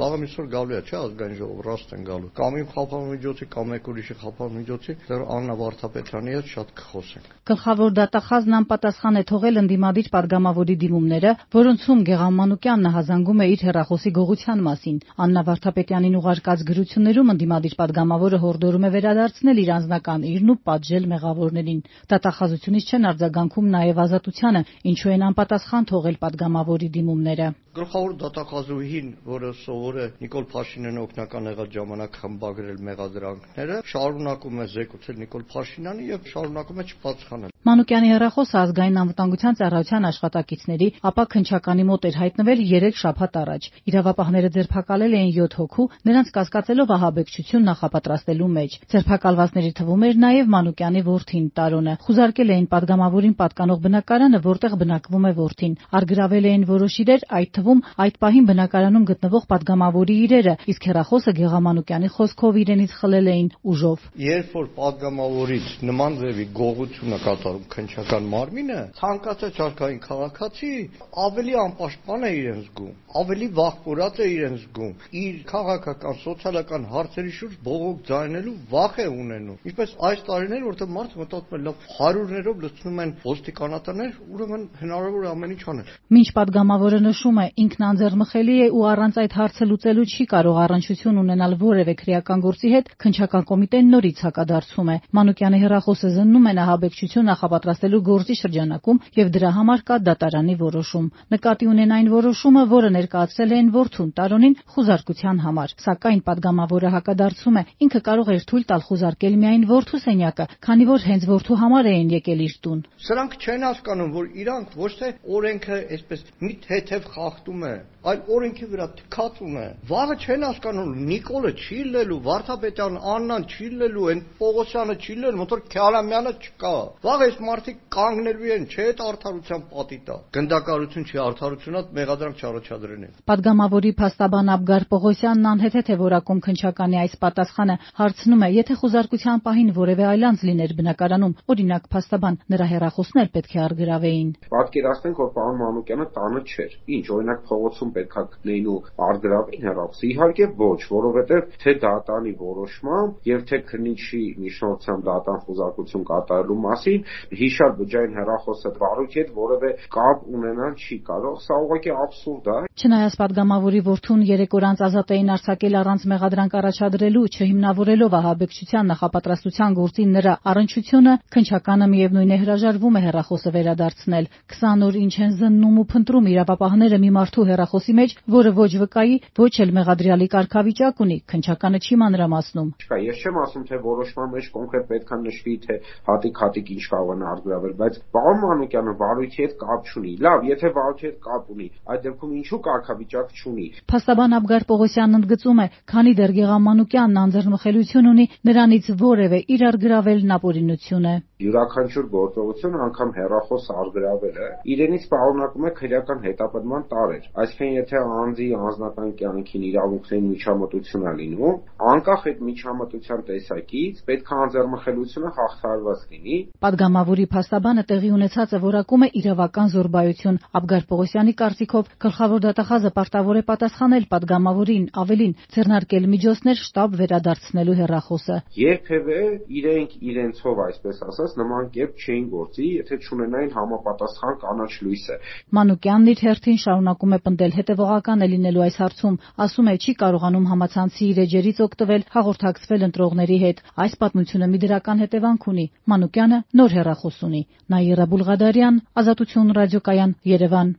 վաղը միսօր գալու է, չէ՞, ազգային ժողով ռաստ են գալու։ Կամ իմ խափան միջոցի, կամ մեկ ուրիշի խափան միջոցի, դեռ Աննա Վարդապետյանի հետ շատ կխոսենք։ Գլխավոր դատախազն անպատասխան է թողել ընդդիմադիր падգամավորի դիմումները, որոնցում Գեղամ Մանուկյանն հազանգում է իր հեռախոսի գողության մասին։ Աննա Վարդապետյանին ուղարկած գրություններում ընդդիմադիր падգամավորը հորդորում է վերադարձնել իր անձնական իրն ու պատժել մեղավորներին։ Դատախազությունից չեն արձագանքում նաև Ազատությանը, ինչու են անպատասխան թողել падգամավորի դիմումները։ Գլխավոր դատախազուհին, որը սովոր է Նիկոլ Փաշինյանը օգնական եղած ժամանակ խմբագրել մեղադրանքները, շարունակում է զեկուցել Նիկոլ Փաշինյանը եւ շարունակում է չպատասխանել։ Մանուկյանի հեռախոսը ազգային անվտանգության ծառայության աշխատակիցների, ապա քննչականի մոտ էր հայտնվել 3 շաբաթ առաջ։ Իրավապահները ձերբակալել էին 7 հոգու, նրանց կասկածելով ահաբեկչություն նախապատրաստելու մեջ։ Ձերբակալվածների թվում էր նաև Մանուկյանի որդին Տարոնը։ Խուզարկել էին падգամավորին պատկանող բնակարանը, որտեղ բնակվում է որդին։ Արգրավել էին որոշ իրեր, այդ թվում այդ պահին բնակարանում գտնվող падգամավորի իրերը, իսկ հեռախոսը Գեղամ Մանուկյանի խոսքով իրենից խլել էին ուժով։ Երբ որ падգամավորից նման ձևի գողությունը կատարում քննչական մարմինը, ցանկացած շարքային քաղաքացի ավելի անպաշտպան է իրեն զգում, ավելի վախկորած է իրեն զգում, իր քաղաքական, սոցիալական հարցերի շուրջ բողոք ձայնելու վախ է ունենում։ Ինչպես այս տարիներ, որտեղ մարդը մտածում է, լավ, հարյուրներով լցնում են ոստիկանատներ, ուրեմն հնարավոր է ամեն ինչ անել։ Մինչ падգամավորը նշում է, ինքն անձեռնմխելի է ու առանց այդ հարցը լուծելու չի կարող առնչություն ունենալ որևէ քրեական գործի հետ, քննչական կոմիտեն նորից հակադարձում է։ Մանուկյանի հեռախոսը զննում են ահաբեկչություն նախապատրաստելու գործի շրջանակում եւ դրա համար կա դատարանի որոշում։ Նկատի ունեն այն որոշումը, որը ներկայացրել են որդուն Տարոնին խուզարկության համար, սակայն падգամավորը հակադարձում է, ինքը կարող էր թույլ տալ խուզարկել միայն որդու սենյակը, քանի որ հենց որդու համար էին եկել իր տուն։ Սրանք չեն հասկանում, որ իրանք ոչ թե օրենքը այսպես մի թեթև խախտում է, այլ օրենքի վրա թքածում է։ Վաղը չեն հասկանում, Նիկոլը չի լելու, Վարդապետյան Աննան չի լելու, այն Պողոսյանը չի լելու, ոնց որ Քյարամյանը չկա։ Վաղ այս մարդիկ կանգնելու են, չէ՞ այդ արդարության պատի տա։ Գնդակարություն չի, արդարությունա մեղադրանք չառաջադրեն։ Падգամավորի փաստաբան Աբգար Պողոսյանն անհեթեթ է որակում քննչականի այս պատասխանը, հարցնում է, եթե խուզարկության պահին որևէ այլ անձ լիներ բնակարանում, օրինակ փաստաբան, նրա հեռախոսն էլ պետք է արգրավեին։ Պատկերացնենք, որ պարոն Մանուկյանը տանը չէր։ Ինչ, օրինակ փողոցում պետք է գտնեին ու արգրավեին հեռախոսը։ Իհարկե ոչ, որովհետև թե դատանի որոշմամբ եւ թե քննիչի միջնորդությամբ դատան խուզարկություն կատարելու մասին հիշար բջջային հեռախոսը բարույթի հետ որևէ կապ ունենալ չի կարող։ Սա ուղղակի աբսուրդ է։ Չնայած падգամավորի որդուն 3 օր անց ազատ էին արձակել առանց մեղադրանք առաջադրելու, չհիմնավորելով ահաբեկչության նախապատրաստության գործին նրա առնչությունը, քննչականը միևնույն է հրաժարվում է հեռախոսը վերադարձնել։ 20 օր ինչ են զննում ու փնտրում իրավապահները մի մարդու հեռախոսի մեջ, որը ոչ վկայի, ոչ էլ մեղադրյալի կարգավիճակ ունի, քննչականը չի մանրամասնում։ Չկա, ես չեմ ասում, թե որոշման մեջ կոնկրետ պետք է նշվի, թե հատիկ ինչ կարող է արգրավել, բայց պարոն Մանուկյանը վարույթի հետ կապ չունի։ Լավ, եթե վարույթի հետ կապ ունի, այդ դեպքում ինչու կարգավիճակ չունի։ Փաստաբան Աբգար Պողոսյանն ընդգծում է, քանի դեռ Գեղամ Մանուկյանն անձեռնմխելիություն ունի, նրանից որևէ իրար գրավելն ապօրինություն է։ Յուրաքանչյուր գործողություն, անգամ հեռախոս արգրավելը, իրենից պարունակում է քրեական հետապնդման տարեր։ Այսինքն, եթե անձի անձնական կյանքին իրավունքներին միջամտություն է լինում, անկախ այդ միջամտության տեսակից պետք է անձեռնմխելիությունը հաղթահարված լինի։ Падգամավորի փաստաբանը տեղի ունեցածը որակում է իրավական զոռբայություն։ Աբգար Պողոսյանի կարծիքով գլխավոր դատախազը պարտավոր է պատասխանել падգամավորին, ավելին, ձեռնարկել միջոցներ շտապ վերադարձնելու հեռախոսը։ Երբևէ իրենք իրենցով, այսպես ասած, նման կերպ չէին գործի, եթե չունենային համապատասխան կանաչ լույսը։ Մանուկյանն իր հերթին շարունակում է պնդել, հետևողական է լինելու այս հարցում, ասում է, չի կարողանում համացանցի իր էջերից օգտվել, հաղորդակցվել ընտրողների հետ։ Այս պատմությունը մի դրական հետևանք ունի։ Մանուկյանը նոր հեռախոս ունի։ Նաիրա Բուլղադարյան, Ազատություն ռադիոկայան, Երևան։